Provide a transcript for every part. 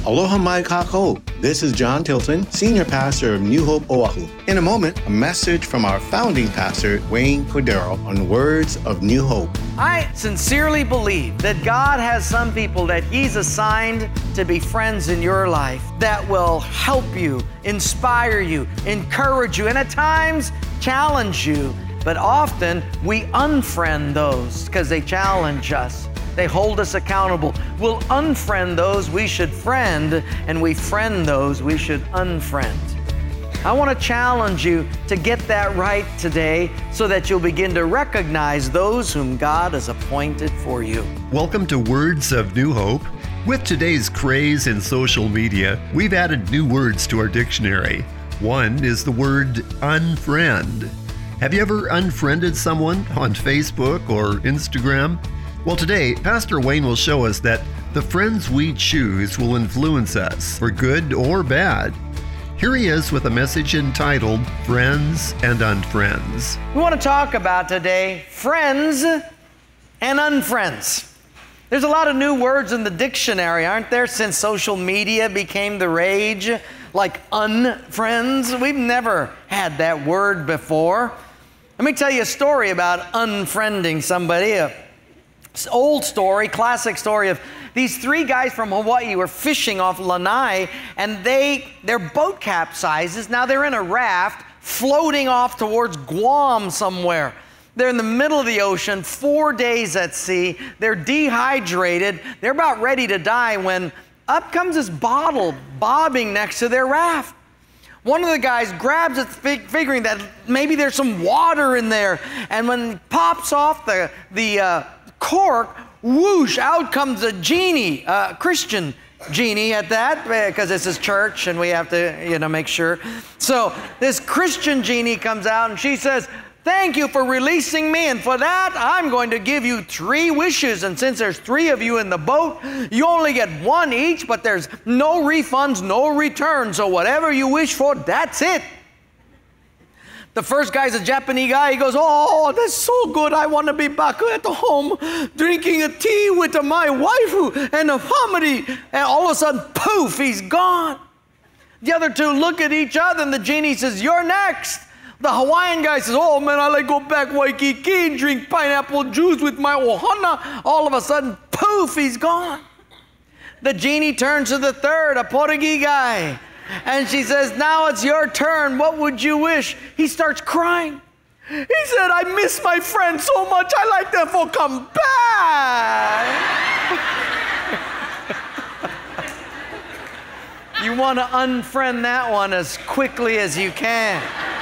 Aloha mai kākou. This is John Tilton, Senior Pastor of New Hope, Oahu. In a moment, a message from our founding pastor, Wayne Cordero, on Words of New Hope. I sincerely believe that God has some people that He's assigned to be friends in your life that will help you, inspire you, encourage you, and at times challenge you. But often we unfriend those because they challenge us. They hold us accountable. We'll unfriend those we should friend, and we friend those we should unfriend. I want to challenge you to get that right today so that you'll begin to recognize those whom God has appointed for you. Welcome to Words of New Hope. With today's craze in social media, we've added new words to our dictionary. One is the word unfriend. Have you ever unfriended someone on Facebook or Instagram? Well, today, Pastor Wayne will show us that the friends we choose will influence us for good or bad. Here he is with a message entitled Friends and Unfriends. We want to talk about today friends and unfriends. There's a lot of new words in the dictionary, aren't there, since social media became the rage, like unfriends. We've never had that word before. Let me tell you a story about unfriending somebody. Old story, classic story of these three guys from Hawaii were fishing off Lanai, and their boat capsizes. Now they're in a raft floating off towards Guam somewhere. They're in the middle of the ocean, 4 days at sea. They're dehydrated. They're about ready to die when up comes this bottle bobbing next to their raft. One of the guys grabs it, figuring that maybe there's some water in there, and when it pops off the cork, whoosh, out comes a genie, Christian genie at that, because this is church and we have to, make sure. So this Christian genie comes out and she says, "Thank you for releasing me, and for that, I'm going to give you 3 wishes. And since there's 3 of you in the boat, you only get 1 each, but there's no refunds, no returns. So whatever you wish for, that's it." The first guy's a Japanese guy. He goes, "Oh, that's so good. I want to be back at home drinking a tea with my wife and a family." And all of a sudden, poof, he's gone. The other 2 look at each other, and the genie says, "You're next." The Hawaiian guy says, "Oh man, I like go back Waikiki and drink pineapple juice with my ohana." All of a sudden, poof, he's gone. The genie turns to the third, a Portuguese guy. And she says, "Now it's your turn. What would you wish?" He starts crying. He said, "I miss my friend so much. I like them for come back." You want to unfriend that one as quickly as you can.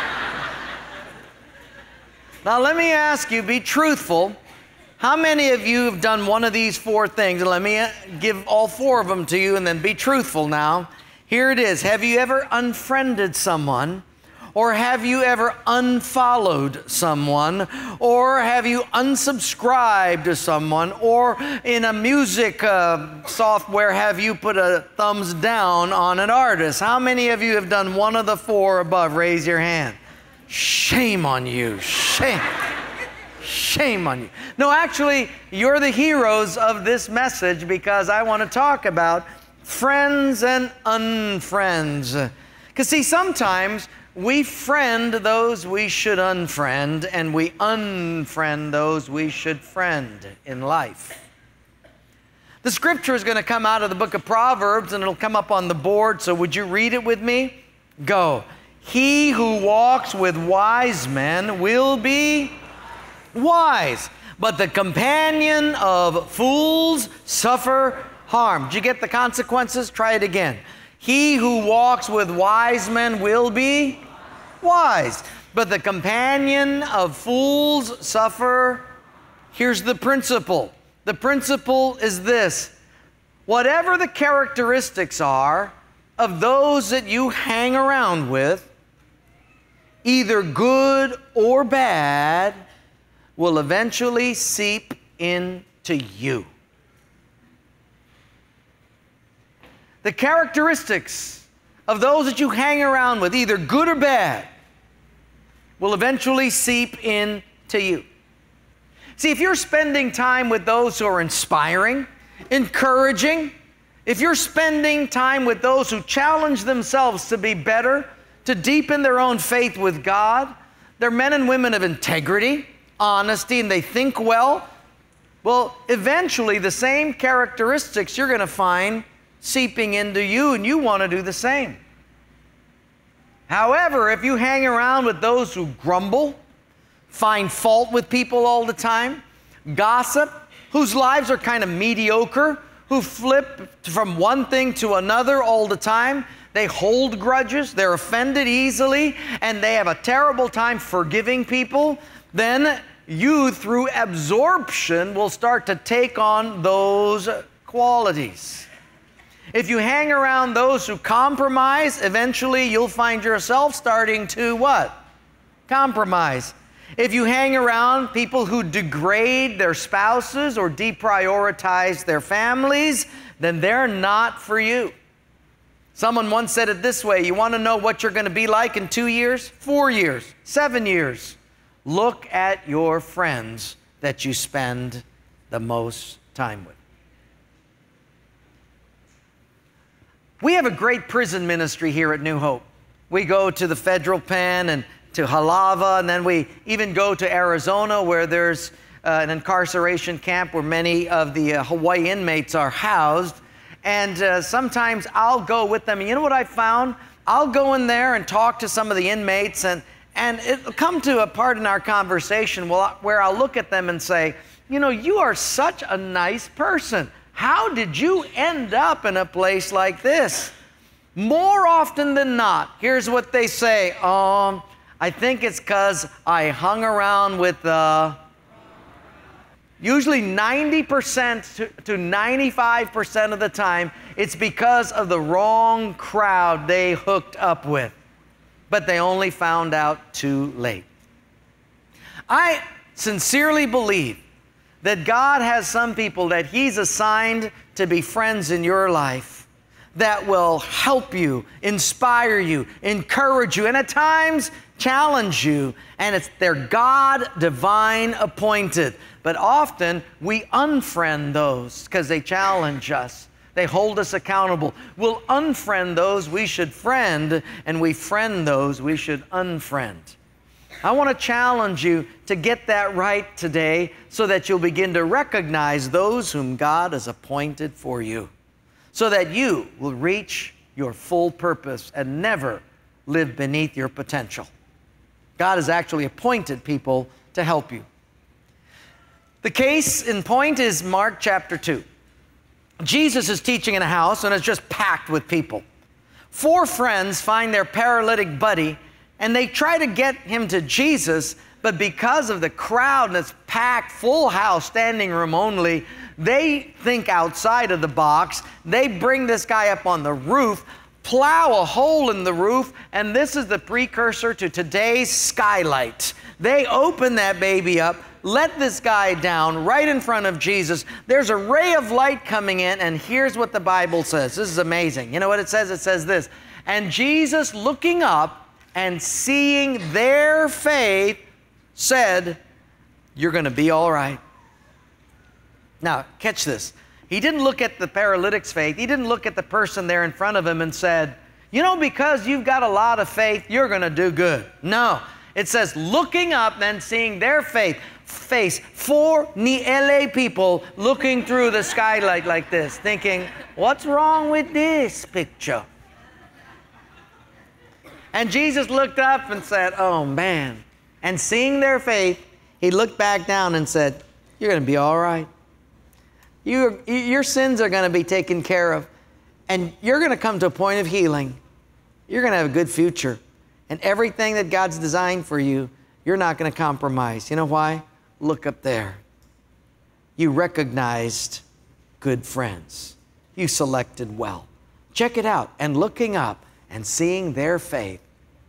Now let me ask you, be truthful. How many of you have done one of these 4 things? And let me give all 4 of them to you, and then be truthful now. Here it is. Have you ever unfriended someone? Or have you ever unfollowed someone? Or have you unsubscribed to someone? Or in a music software, have you put a thumbs down on an artist? How many of you have done one of the 4 above? Raise your hand. Shame on you. Shame. Shame on you. No, actually, you're the heroes of this message, because I want to talk about friends and unfriends. Because see, sometimes we friend those we should unfriend, and we unfriend those we should friend in life. The scripture is going to come out of the book of Proverbs, and it'll come up on the board, so would you read it with me? Go. "He who walks with wise men will be wise, but the companion of fools suffer harm." Did you get the consequences? Try it again. "He who walks with wise men will be wise, but the companion of fools suffer." Here's the principle. The principle is this: whatever the characteristics are of those that you hang around with, either good or bad, will eventually seep into you. The characteristics of those that you hang around with, either good or bad, will eventually seep into you. See, if you're spending time with those who are inspiring, encouraging, if you're spending time with those who challenge themselves to be better, to deepen their own faith with God, they're men and women of integrity, honesty, and they think well, eventually the same characteristics you're going to find seeping into you, and you want to do the same. However, if you hang around with those who grumble, find fault with people all the time, gossip, whose lives are kind of mediocre, who flip from one thing to another all the time, they hold grudges, they're offended easily, and they have a terrible time forgiving people, then you, through absorption, will start to take on those qualities. If you hang around those who compromise, eventually you'll find yourself starting to what? Compromise. If you hang around people who degrade their spouses or deprioritize their families, then they're not for you. Someone once said it this way: you want to know what you're going to be like in 2 years, 4 years, 7 years? Look at your friends that you spend the most time with. We have a great prison ministry here at New Hope. We go to the federal pen and to Halava, and then we even go to Arizona, where there's an incarceration camp where many of the Hawaii inmates are housed. And sometimes I'll go with them. And you know what I found? I'll go in there and talk to some of the inmates, and it'll come to a part in our conversation where I'll look at them and say, you know, you are such a nice person. How did you end up in a place like this? More often than not, here's what they say. I think it's because I hung around with usually 90% to 95% of the time, it's because of the wrong crowd they hooked up with. But they only found out too late. I sincerely believe that God has some people that He's assigned to be friends in your life that will help you, inspire you, encourage you, and at times challenge you. And they're God divine appointed. But often we unfriend those because they challenge us. They hold us accountable. We'll unfriend those we should friend, and we friend those we should unfriend. I want to challenge you to get that right today so that you'll begin to recognize those whom God has appointed for you, so that you will reach your full purpose and never live beneath your potential. God has actually appointed people to help you. The case in point is Mark chapter 2. Jesus is teaching in a house and it's just packed with people. 4 friends find their paralytic buddy and they try to get him to Jesus, but because of the crowd and it's packed, full house, standing room only, they think outside of the box. They bring this guy up on the roof, plow a hole in the roof, and this is the precursor to today's skylight. They open that baby up, let this guy down right in front of Jesus. There's a ray of light coming in, and here's what the Bible says. This is amazing. You know what it says? It says this: and Jesus, looking up and seeing their faith, said, "You're going to be all right." Now, catch this. He didn't look at the paralytic's faith. He didn't look at the person there in front of him and said, you know, because you've got a lot of faith, you're going to do good. No. It says, looking up and seeing their faith. 4 Niele people looking through the skylight like this, thinking, what's wrong with this picture? And Jesus looked up and said, oh man. And seeing their faith, He looked back down and said, you're going to be all right. Your sins are going to be taken care of, and you're going to come to a point of healing. You're going to have a good future, and everything that God's designed for you, you're not going to compromise. You know why? Look up there. You recognized good friends. You selected well. Check it out. And looking up and seeing their faith,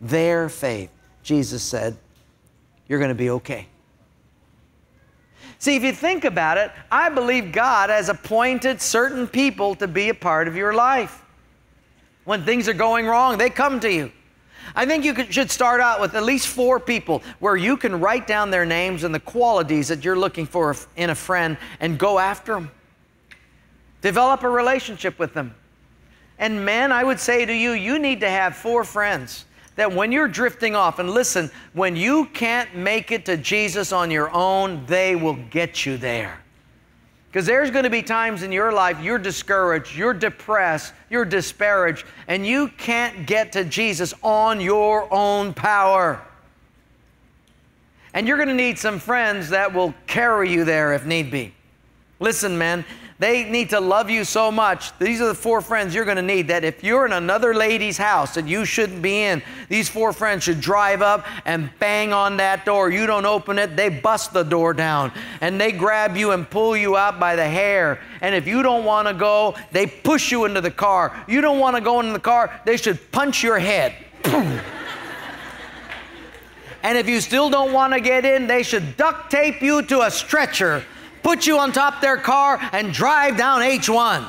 Jesus said, you're going to be okay. See, if you think about it, I believe God has appointed certain people to be a part of your life. When things are going wrong, they come to you. I think you should start out with at least 4 people where you can write down their names and the qualities that you're looking for in a friend and go after them. Develop a relationship with them. And men, I would say to you, you need to have 4 friends that when you're drifting off, and listen, when you can't make it to Jesus on your own, they will get you there. Because there's going to be times in your life you're discouraged, you're depressed, you're disparaged, and you can't get to Jesus on your own power. And you're going to need some friends that will carry you there if need be. Listen, men, they need to love you so much. These are the 4 friends you're going to need, that if you're in another lady's house that you shouldn't be in, these 4 friends should drive up and bang on that door. You don't open it, they bust the door down. And they grab you and pull you out by the hair. And if you don't want to go, they push you into the car. You don't want to go into the car, they should punch your head. And if you still don't want to get in, they should duct tape you to a stretcher, put you on top of their car, and drive down H1.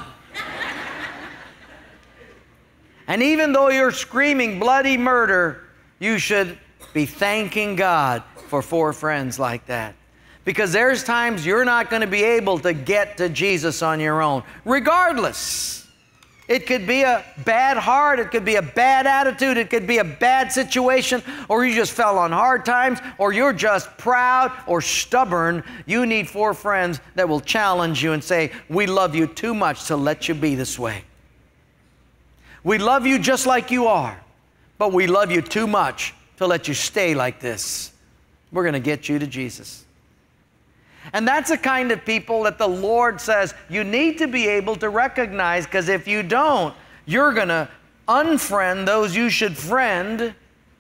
And even though you're screaming bloody murder, you should be thanking God for 4 friends like that. Because there's times you're not going to be able to get to Jesus on your own, regardless. It could be a bad heart, it could be a bad attitude, it could be a bad situation, or you just fell on hard times, or you're just proud or stubborn. You need 4 friends that will challenge you and say, we love you too much to let you be this way. We love you just like you are, but we love you too much to let you stay like this. We're going to get you to Jesus. And that's the kind of people that the Lord says you need to be able to recognize, because if you don't, you're going to unfriend those you should friend,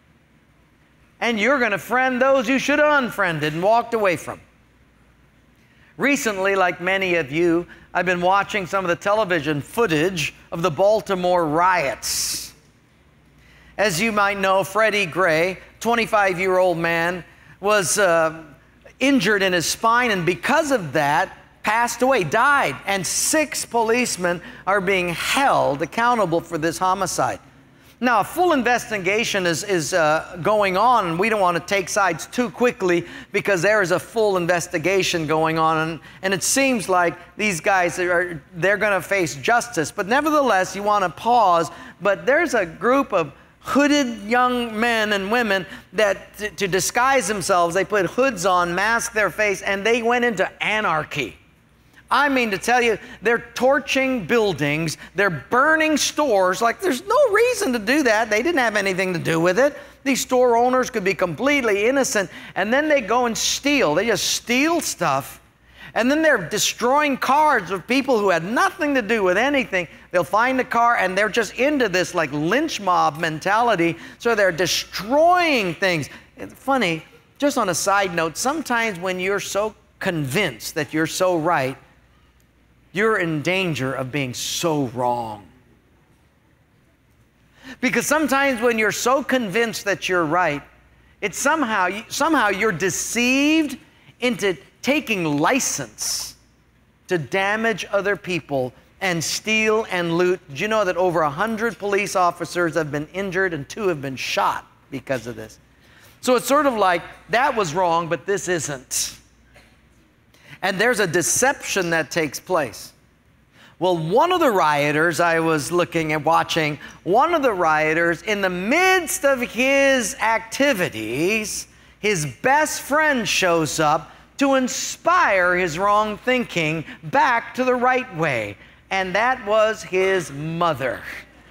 and you're going to friend those you should have unfriended and walked away from. Recently, like many of you, I've been watching some of the television footage of the Baltimore riots. As you might know, Freddie Gray, 25-year-old man, was injured in his spine, and because of that, passed away, died. And 6 policemen are being held accountable for this homicide. Now, a full investigation is going on, and we don't want to take sides too quickly, because there is a full investigation going on, and it seems like these guys, they're going to face justice. But nevertheless, you want to pause, but there's a group of hooded young men and women that to disguise themselves, they put hoods on, masked their face, and they went into anarchy. I mean to tell you, they're torching buildings, they're burning stores. Like, there's no reason to do that. They didn't have anything to do with it. These store owners could be completely innocent, and then they go and steal. They just steal stuff. And then they're destroying cars of people who had nothing to do with anything. They'll find a car, and they're just into this like lynch mob mentality. So they're destroying things. It's funny, just on a side note, sometimes when you're so convinced that you're so right, you're in danger of being so wrong. Because sometimes when you're so convinced that you're right, it's somehow you're deceived into taking license to damage other people and steal and loot. Did you know that over 100 police officers have been injured and 2 have been shot because of this? So it's sort of like, that was wrong, but this isn't. And there's a deception that takes place. Well, one of the rioters, I was watching, one of the rioters, in the midst of his activities, his best friend shows up to inspire his wrong thinking back to the right way. And that was his mother.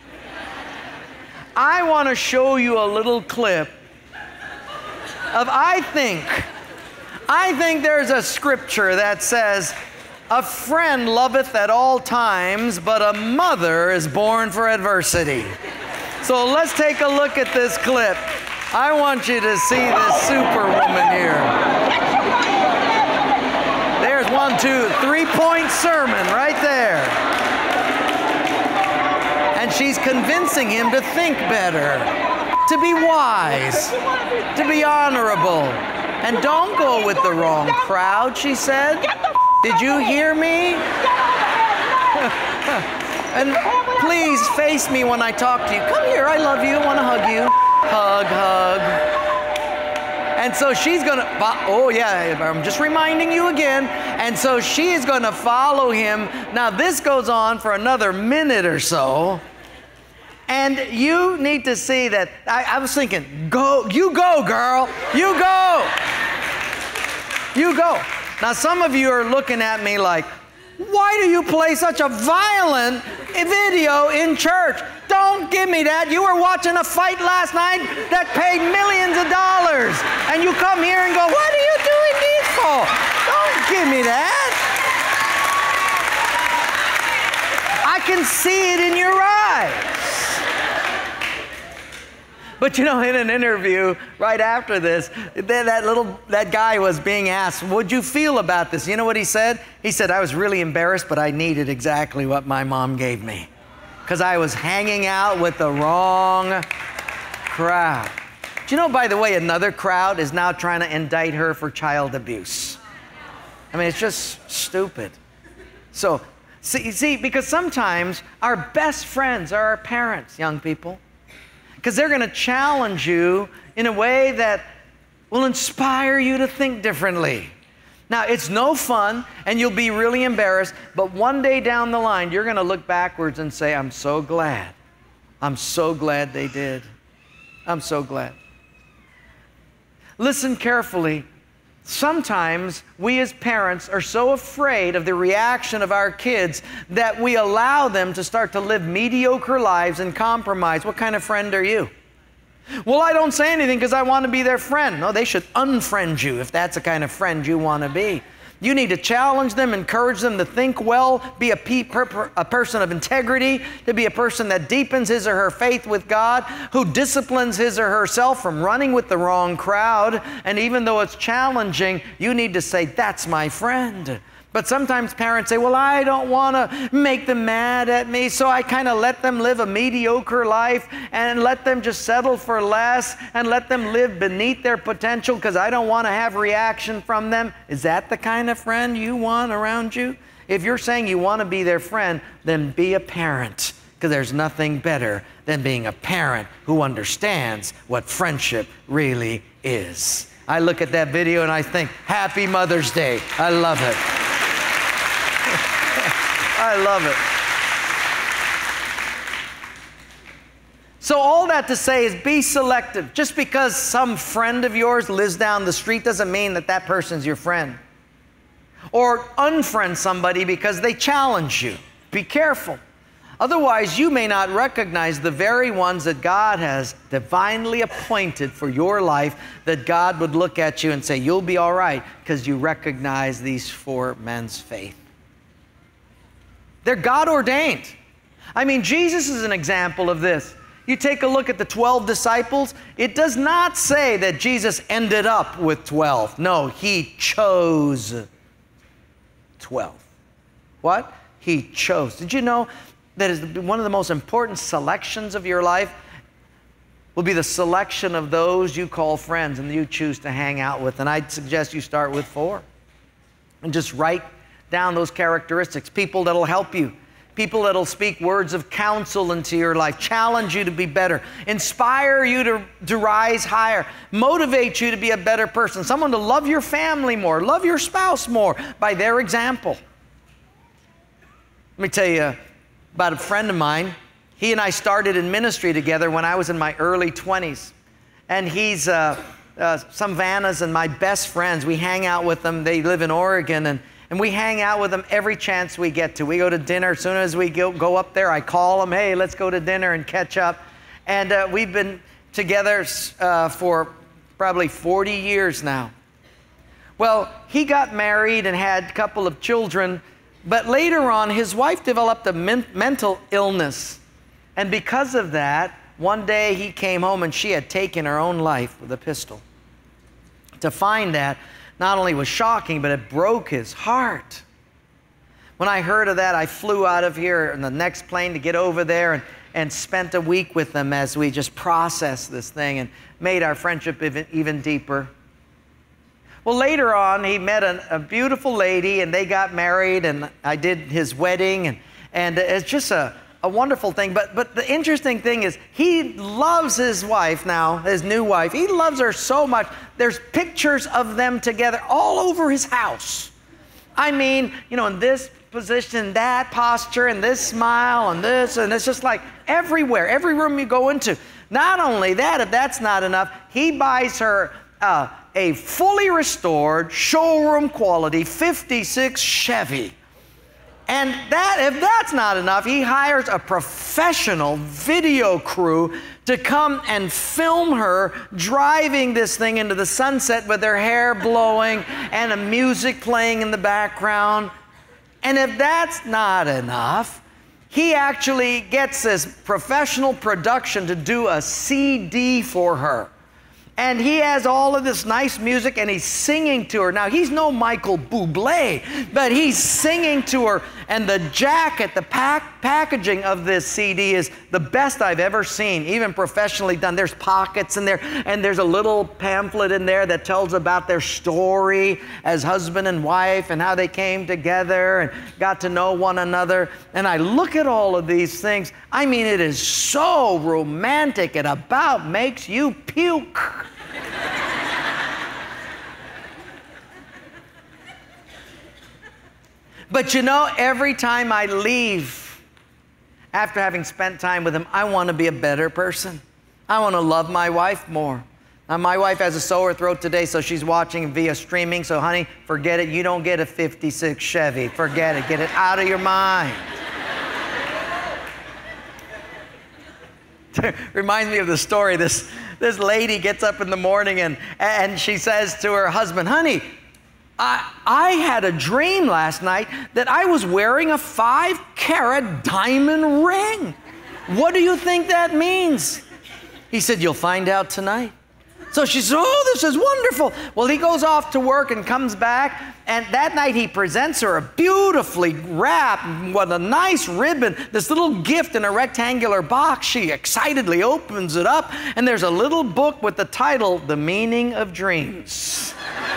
I want to show you a little clip of, I think there's a scripture that says, a friend loveth at all times, but a mother is born for adversity. So let's take a look at this clip. I want you to see this superwoman here. There's 1, 2, 3-point sermon right there. And she's convincing him to think better, to be wise, to be honorable. And don't go with the wrong crowd, she said. Did you hear me? And please face me when I talk to you. Come here, I love you, I want to hug you. Hug, hug. And so she's going to, oh yeah, I'm just reminding you again. And so she is going to follow him. Now this goes on for another minute or so. And you need to see that, I was thinking, you go, girl, you go. You go. Now some of you are looking at me like, why do you play such a violent video in church? Don't give me that. You were watching a fight last night that paid millions of dollars. And you come here and go, what are you doing this for? Don't give me that. I can see it in your eyes. But you know, in an interview right after this, that guy was being asked, what'd you feel about this? You know what he said? He said, I was really embarrassed, but I needed exactly what my mom gave me. Because I was hanging out with the wrong crowd. Do you know, by the way, another crowd is now trying to indict her for child abuse? I mean, it's just stupid. So, see, because sometimes our best friends are our parents, young people. Because they're going to challenge you in a way that will inspire you to think differently. Now, it's no fun, and you'll be really embarrassed, but one day down the line, you're going to look backwards and say, I'm so glad. I'm so glad they did. I'm so glad. Listen carefully. Sometimes we as parents are so afraid of the reaction of our kids that we allow them to start to live mediocre lives and compromise. What kind of friend are you? Well, I don't say anything because I want to be their friend. No, they should unfriend you if that's the kind of friend you want to be. You need to challenge them, encourage them to think well, be a person of integrity, to be a person that deepens his or her faith with God, who disciplines his or herself from running with the wrong crowd. And even though it's challenging, you need to say, that's my friend. But sometimes parents say, well, I don't want to make them mad at me, so I kind of let them live a mediocre life and let them just settle for less and let them live beneath their potential because I don't want to have reaction from them. Is that the kind of friend you want around you? If you're saying you want to be their friend, then be a parent, because there's nothing better than being a parent who understands what friendship really is. I look at that video and I think, Happy Mother's Day. I love it. I love it. So all that to say is be selective. Just because some friend of yours lives down the street doesn't mean that that person's your friend. Or unfriend somebody because they challenge you. Be careful. Otherwise, you may not recognize the very ones that God has divinely appointed for your life, that God would look at you and say, you'll be all right because you recognize these 4 men's faith. They're God ordained. I mean, Jesus is an example of this. You take a look at the 12 disciples. It does not say that Jesus ended up with 12. No, he chose 12. What? He chose. Did you know that is one of the most important selections of your life will be the selection of those you call friends and you choose to hang out with? And I'd suggest you start with 4 and just write down those characteristics. People that'll help you. People that'll speak words of counsel into your life, challenge you to be better, inspire you to rise higher, motivate you to be a better person, someone to love your family more, love your spouse more by their example. Let me tell you about a friend of mine. He and I started in ministry together when I was in my early 20s. And he's Vanna's and my best friends. We hang out with them. They live in Oregon, and we hang out with them every chance we get to. We go to dinner. As soon as we go up there, I call them, hey, let's go to dinner and catch up. And we've been together for probably 40 years now. Well, he got married and had a couple of children, but later on, his wife developed a mental illness. And because of that, one day he came home and she had taken her own life with a pistol. To find that not only was shocking, but it broke his heart. When I heard of that, I flew out of here on the next plane to get over there and spent a week with them as we just processed this thing and made our friendship even deeper. Well, later on, he met a beautiful lady and they got married, and I did his wedding, and it's just a a wonderful thing. But the interesting thing is he loves his wife now, his new wife. He loves her so much. There's pictures of them together all over his house. I mean, in this position, that posture, and this smile, and this, and it's just like everywhere, every room you go into. Not only that, if that's not enough, he buys her a fully restored, showroom quality 56 Chevy. And if that's not enough, he hires a professional video crew to come and film her driving this thing into the sunset with her hair blowing and a music playing in the background. And if that's not enough, he actually gets this professional production to do a CD for her. And he has all of this nice music, and he's singing to her. Now, he's no Michael Bublé, but he's singing to her. And the jacket, the packaging of this CD is the best I've ever seen, even professionally done. There's pockets in there, and there's a little pamphlet in there that tells about their story as husband and wife and how they came together and got to know one another. And I look at all of these things. I mean, it is so romantic. It about makes you puke. But every time I leave after having spent time with him, I want to be a better person. I want to love my wife more. Now, my wife has a sore throat today, so she's watching via streaming. So, honey, forget it. You don't get a 56 Chevy. Forget it. Get it out of your mind. Reminds me of the story. This lady gets up in the morning and she says to her husband, honey, I had a dream last night that I was wearing a 5-carat diamond ring. What do you think that means? He said, you'll find out tonight. So she said, oh, this is wonderful. Well, he goes off to work and comes back, and that night he presents her a beautifully wrapped with a nice ribbon, this little gift in a rectangular box. She excitedly opens it up, and there's a little book with the title, The Meaning of Dreams.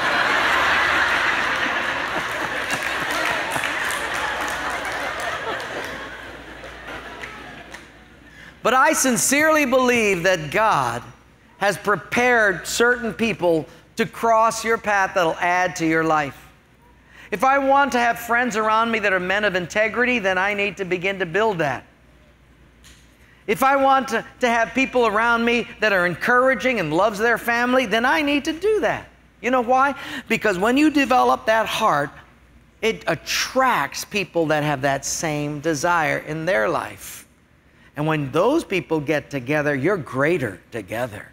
But I sincerely believe that God has prepared certain people to cross your path that'll add to your life. If I want to have friends around me that are men of integrity, then I need to begin to build that. If I want to have people around me that are encouraging and loves their family, then I need to do that. You know why? Because when you develop that heart, it attracts people that have that same desire in their life. And when those people get together, you're greater together.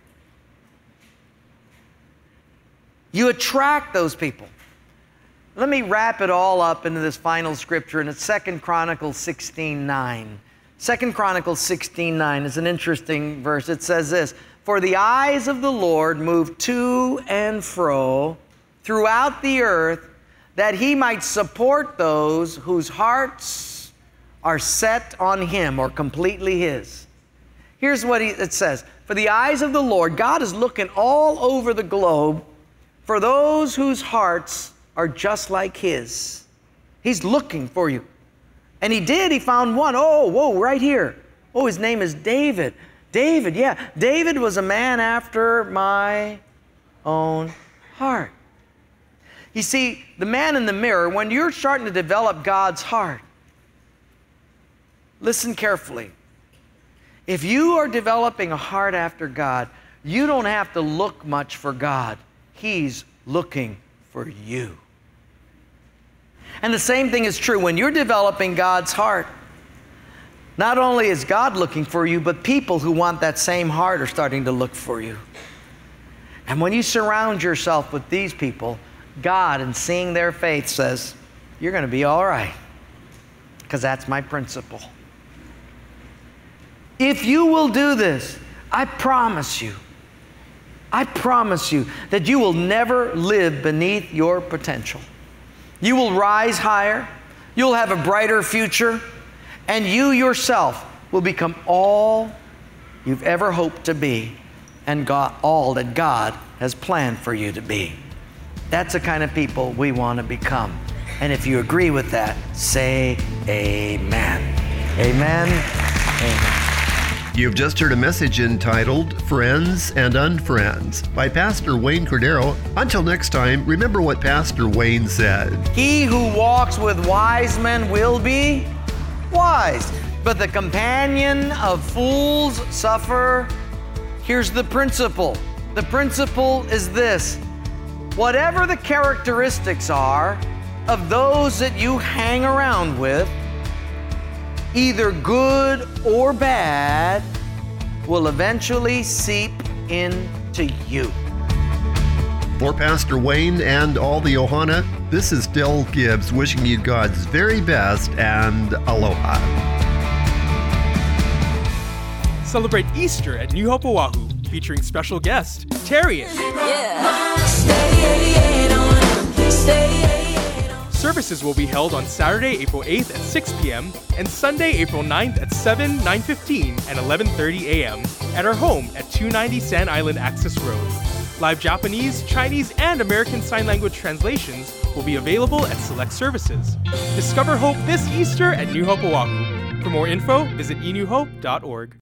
You attract those people. Let me wrap it all up into this final scripture, and it's 2 Chronicles 16:9. 2 Chronicles 16:9 is an interesting verse. It says this, for the eyes of the Lord move to and fro throughout the earth, that he might support those whose hearts are set on him, or completely his. Here's what it says. For the eyes of the Lord, God is looking all over the globe for those whose hearts are just like his. He's looking for you. And he found one. Oh, whoa, right here. Oh, his name is David. David, yeah. David was a man after my own heart. You see, the man in the mirror, when you're starting to develop God's heart, listen carefully. If you are developing a heart after God, you don't have to look much for God. He's looking for you. And the same thing is true when you're developing God's heart. Not only is God looking for you, but people who want that same heart are starting to look for you. And when you surround yourself with these people, God, in seeing their faith, says, you're going to be all right, because that's my principle. If you will do this, I promise you that you will never live beneath your potential. You will rise higher, you'll have a brighter future, and you yourself will become all you've ever hoped to be, and all that God has planned for you to be. That's the kind of people we want to become. And if you agree with that, say amen. Amen. Amen. You've just heard a message entitled Friends and Unfriends by Pastor Wayne Cordero. Until next time, remember what Pastor Wayne said. He who walks with wise men will be wise, but the companion of fools suffer. Here's the principle. The principle is this: whatever the characteristics are of those that you hang around with, either good or bad, will eventually seep into you. For Pastor Wayne and all the Ohana, this is Del Gibbs wishing you God's very best and aloha. Celebrate Easter at New Hope Oahu, featuring special guest, Tarian. Services will be held on Saturday, April 8th at 6 p.m. and Sunday, April 9th at 7, 9:15, and 11:30 a.m. at our home at 290 Sand Island Access Road. Live Japanese, Chinese, and American Sign Language translations will be available at select services. Discover hope this Easter at New Hope Oahu. For more info, visit enewhope.org.